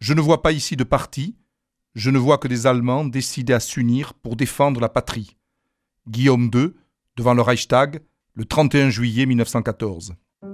Je ne vois pas ici de parti, je ne vois que des Allemands décidés à s'unir pour défendre la patrie. Guillaume II, devant le Reichstag, le 31 juillet 1914.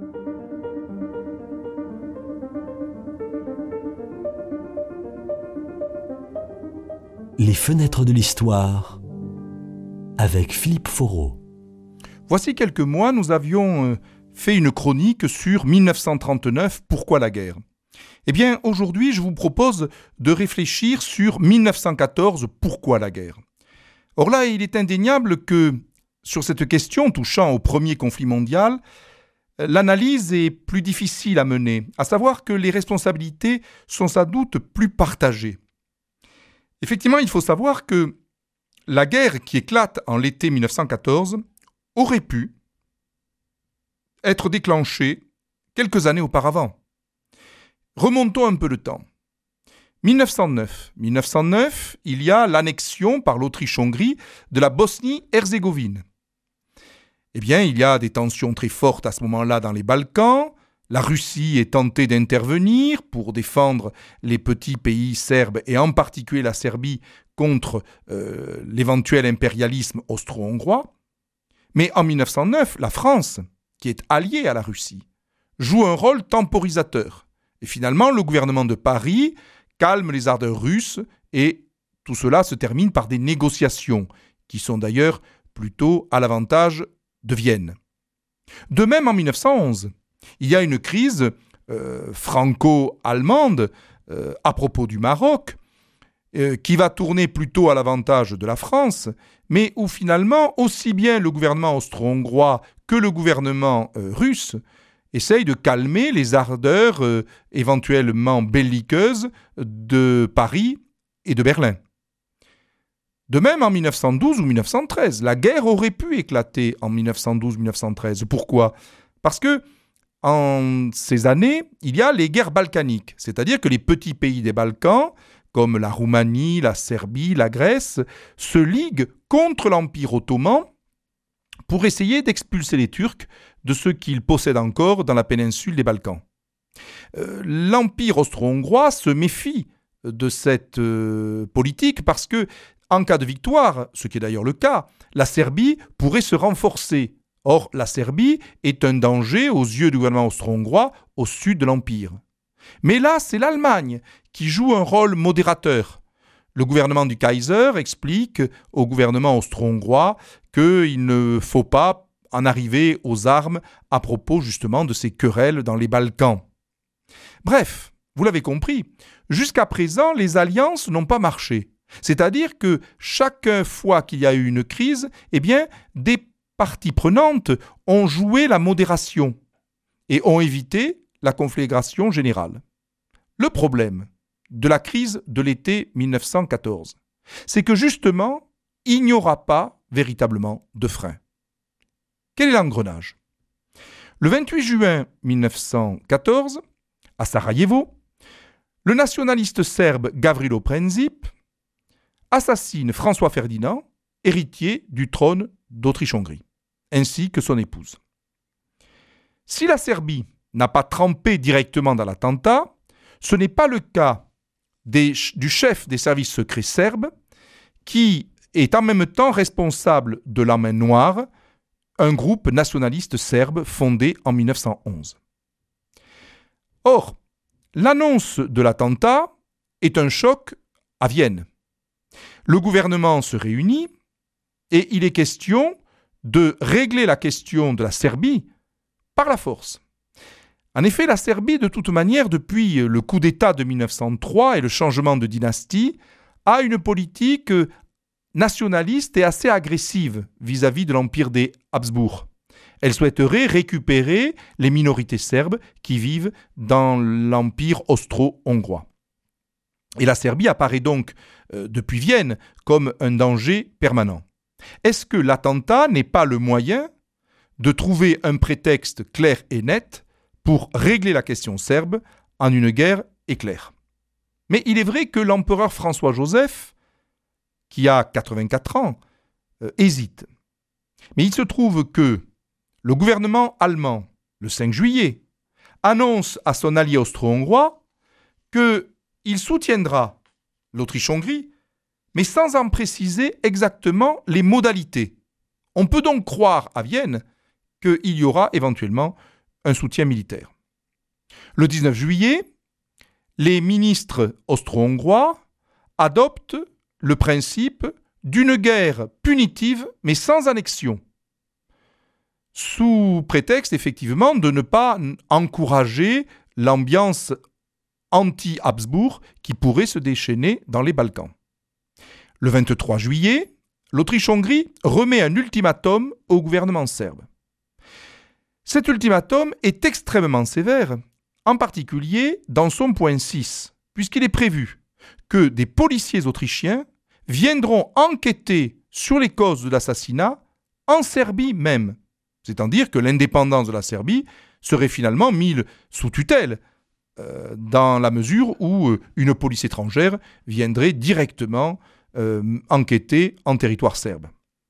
Les fenêtres de l'histoire avec Philippe Foreau. Voici quelques mois, nous avions fait une chronique sur 1939, pourquoi la guerre ? Eh bien, aujourd'hui, je vous propose de réfléchir sur 1914, pourquoi la guerre ? Or là, il est indéniable que, sur cette question touchant au premier conflit mondial, l'analyse est plus difficile à mener, à savoir que les responsabilités sont sans doute plus partagées. Effectivement, il faut savoir que la guerre qui éclate en l'été 1914 aurait pu être déclenchée quelques années auparavant. Remontons un peu le temps. 1909, il y a l'annexion par l'Autriche-Hongrie de la Bosnie-Herzégovine. Eh bien, il y a des tensions très fortes à ce moment-là dans les Balkans. La Russie est tentée d'intervenir pour défendre les petits pays serbes et en particulier la Serbie contre l'éventuel impérialisme austro-hongrois. Mais en 1909, la France, qui est alliée à la Russie, joue un rôle temporisateur. Et finalement, le gouvernement de Paris calme les ardeurs russes et tout cela se termine par des négociations qui sont d'ailleurs plutôt à l'avantage de Vienne. De même, en 1911, il y a une crise franco-allemande à propos du Maroc qui va tourner plutôt à l'avantage de la France, mais où finalement, aussi bien le gouvernement austro-hongrois que le gouvernement russe essayent de calmer les ardeurs éventuellement belliqueuses de Paris et de Berlin. De même, en 1912 ou 1913, la guerre aurait pu éclater en 1912-1913. Pourquoi ? Parce que en ces années, il y a les guerres balkaniques, c'est-à-dire que les petits pays des Balkans, comme la Roumanie, la Serbie, la Grèce, se liguent contre l'Empire ottoman pour essayer d'expulser les Turcs de ce qu'ils possèdent encore dans la péninsule des Balkans. L'Empire austro-hongrois se méfie de cette politique parce que, en cas de victoire, ce qui est d'ailleurs le cas, la Serbie pourrait se renforcer. Or, la Serbie est un danger aux yeux du gouvernement austro-hongrois au sud de l'Empire. Mais là, c'est l'Allemagne qui joue un rôle modérateur. Le gouvernement du Kaiser explique au gouvernement austro-hongrois qu'il ne faut pas en arriver aux armes à propos justement de ces querelles dans les Balkans. Bref, vous l'avez compris, jusqu'à présent, les alliances n'ont pas marché. C'est-à-dire que chaque fois qu'il y a eu une crise, eh bien, des parties prenantes ont joué la modération et ont évité la conflagration générale. Le problème de la crise de l'été 1914, c'est que justement, il n'y aura pas véritablement de frein. Quel est l'engrenage ? Le 28 juin 1914, à Sarajevo, le nationaliste serbe Gavrilo Princip assassine François Ferdinand, héritier du trône d'Autriche-Hongrie, ainsi que son épouse. Si la Serbie n'a pas trempé directement dans l'attentat, ce n'est pas le cas du chef des services secrets serbes, qui est en même temps responsable de la Main Noire, un groupe nationaliste serbe fondé en 1911. Or, l'annonce de l'attentat est un choc à Vienne. Le gouvernement se réunit et il est question de régler la question de la Serbie par la force. En effet, la Serbie, de toute manière, depuis le coup d'État de 1903 et le changement de dynastie, a une politique nationaliste et assez agressive vis-à-vis de l'empire des Habsbourg. Elle souhaiterait récupérer les minorités serbes qui vivent dans l'empire austro-hongrois. Et la Serbie apparaît donc, depuis Vienne, comme un danger permanent. Est-ce que l'attentat n'est pas le moyen de trouver un prétexte clair et net pour régler la question serbe en une guerre éclair ? Mais il est vrai que l'empereur François-Joseph, qui a 84 ans, hésite. Mais il se trouve que le gouvernement allemand, le 5 juillet, annonce à son allié austro-hongrois que il soutiendra l'Autriche-Hongrie, mais sans en préciser exactement les modalités. On peut donc croire à Vienne qu'il y aura éventuellement un soutien militaire. Le 19 juillet, les ministres austro-hongrois adoptent le principe d'une guerre punitive mais sans annexion, sous prétexte effectivement de ne pas encourager l'ambiance anti-Habsbourg qui pourrait se déchaîner dans les Balkans. Le 23 juillet, l'Autriche-Hongrie remet un ultimatum au gouvernement serbe. Cet ultimatum est extrêmement sévère, en particulier dans son point 6, puisqu'il est prévu que des policiers autrichiens viendront enquêter sur les causes de l'assassinat en Serbie même. C'est-à-dire que l'indépendance de la Serbie serait finalement mise sous tutelle, dans la mesure où une police étrangère viendrait directement enquêter en territoire serbe.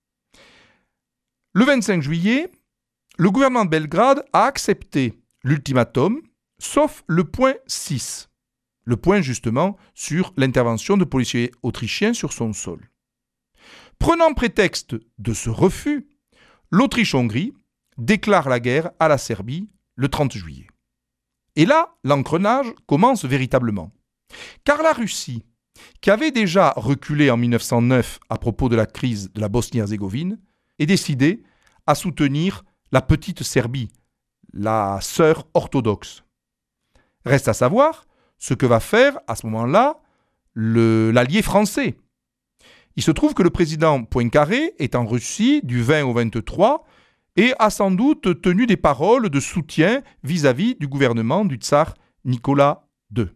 Le 25 juillet, le gouvernement de Belgrade a accepté l'ultimatum, sauf le point 6, le point justement sur l'intervention de policiers autrichiens sur son sol. Prenant prétexte de ce refus, l'Autriche-Hongrie déclare la guerre à la Serbie le 30 juillet. Et là, l'engrenage commence véritablement. Car la Russie, qui avait déjà reculé en 1909 à propos de la crise de la Bosnie-Herzégovine, est décidée à soutenir la petite Serbie, la sœur orthodoxe. Reste à savoir ce que va faire à ce moment-là l'allié français. Il se trouve que le président Poincaré est en Russie du 20 au 23 et a sans doute tenu des paroles de soutien vis-à-vis du gouvernement du tsar Nicolas II.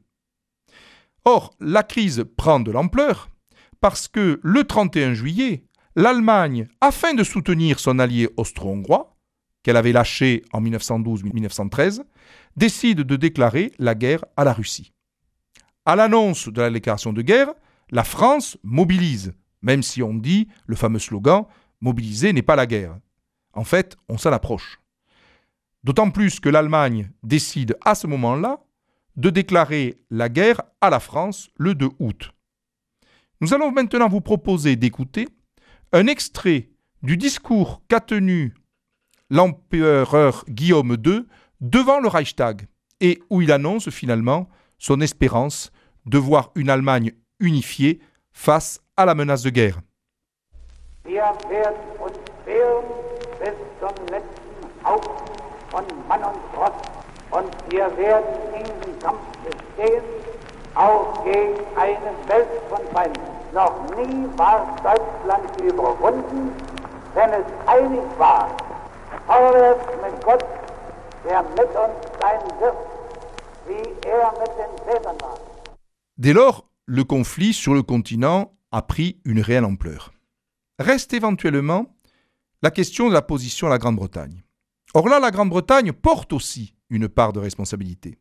Or, la crise prend de l'ampleur parce que le 31 juillet, l'Allemagne, afin de soutenir son allié austro-hongrois, qu'elle avait lâché en 1912-1913, décide de déclarer la guerre à la Russie. À l'annonce de la déclaration de guerre, la France mobilise, même si on dit le fameux slogan « Mobiliser n'est pas la guerre ». En fait, on s'en approche. D'autant plus que l'Allemagne décide à ce moment-là de déclarer la guerre à la France le 2 août. Nous allons maintenant vous proposer d'écouter un extrait du discours qu'a tenu l'empereur Guillaume II devant le Reichstag et où il annonce finalement son espérance de voir une Allemagne unifiée face à la menace de guerre. Wir werden uns wehren bis zum letzten Hauch von Mann und Ross. Und wir werden diesen Kampf bestehen, auch gegen eine Welt von Feinden. Noch nie war Deutschland überwunden, wenn es einig war. Vorwärts mit Gott, der mit uns sein wird, wie er mit den Vätern war. Dès lors, le conflit sur le continent a pris une réelle ampleur. Reste éventuellement la question de la position de la Grande-Bretagne. Or là, la Grande-Bretagne porte aussi une part de responsabilité.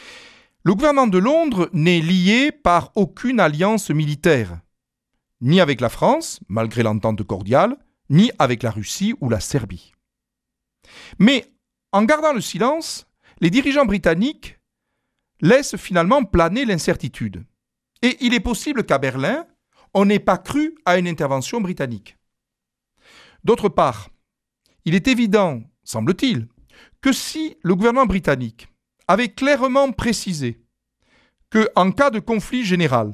Le gouvernement de Londres n'est lié par aucune alliance militaire, ni avec la France, malgré l'entente cordiale, ni avec la Russie ou la Serbie. Mais en gardant le silence, les dirigeants britanniques laissent finalement planer l'incertitude. Et il est possible qu'à Berlin, on n'ait pas cru à une intervention britannique. D'autre part, il est évident, semble-t-il, que si le gouvernement britannique avait clairement précisé qu'en cas de conflit général,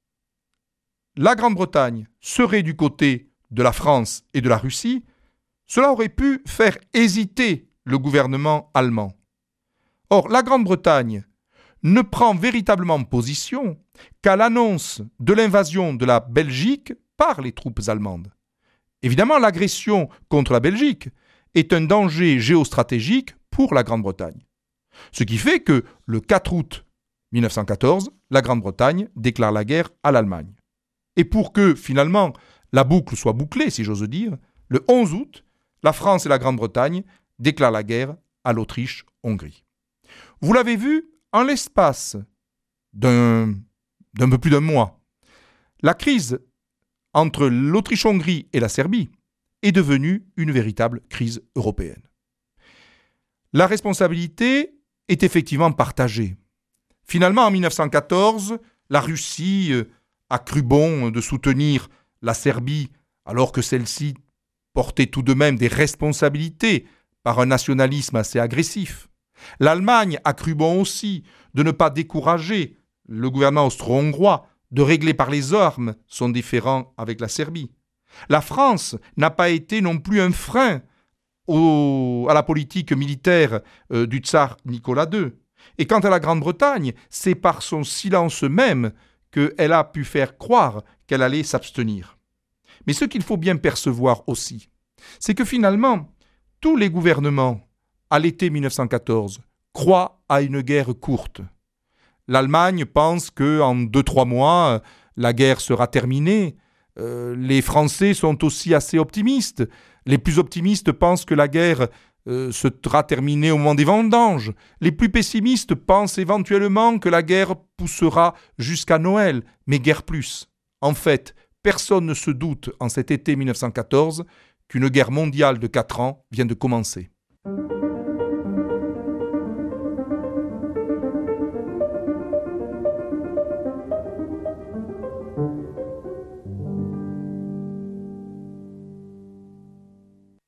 la Grande-Bretagne serait du côté de la France et de la Russie, cela aurait pu faire hésiter le gouvernement allemand. Or, la Grande-Bretagne ne prend véritablement position qu'à l'annonce de l'invasion de la Belgique par les troupes allemandes. Évidemment, l'agression contre la Belgique est un danger géostratégique pour la Grande-Bretagne. Ce qui fait que le 4 août 1914, la Grande-Bretagne déclare la guerre à l'Allemagne. Et pour que, finalement, la boucle soit bouclée, si j'ose dire, le 11 août, la France et la Grande-Bretagne déclarent la guerre à l'Autriche-Hongrie. Vous l'avez vu, en l'espace d'un peu plus d'un mois, la crise entre l'Autriche-Hongrie et la Serbie est devenue une véritable crise européenne. La responsabilité est effectivement partagée. Finalement, en 1914, La Russie a cru bon de soutenir la Serbie alors que celle-ci portait tout de même des responsabilités par un nationalisme assez agressif. L'Allemagne a cru bon aussi de ne pas décourager le gouvernement austro-hongrois de régler par les armes son différend avec la Serbie. La France n'a pas été non plus un frein à la politique militaire du tsar Nicolas II. Et quant à la Grande-Bretagne, c'est par son silence même qu'elle a pu faire croire qu'elle allait s'abstenir. Mais ce qu'il faut bien percevoir aussi, c'est que finalement, tous les gouvernements, à l'été 1914, croient à une guerre courte. L'Allemagne pense qu'en 2-3 mois, la guerre sera terminée. Les Français sont aussi assez optimistes. Les plus optimistes pensent que la guerre sera terminée au moment des vendanges. Les plus pessimistes pensent éventuellement que la guerre poussera jusqu'à Noël, mais guère plus. En fait, personne ne se doute en cet été 1914 qu'une guerre mondiale de 4 ans vient de commencer.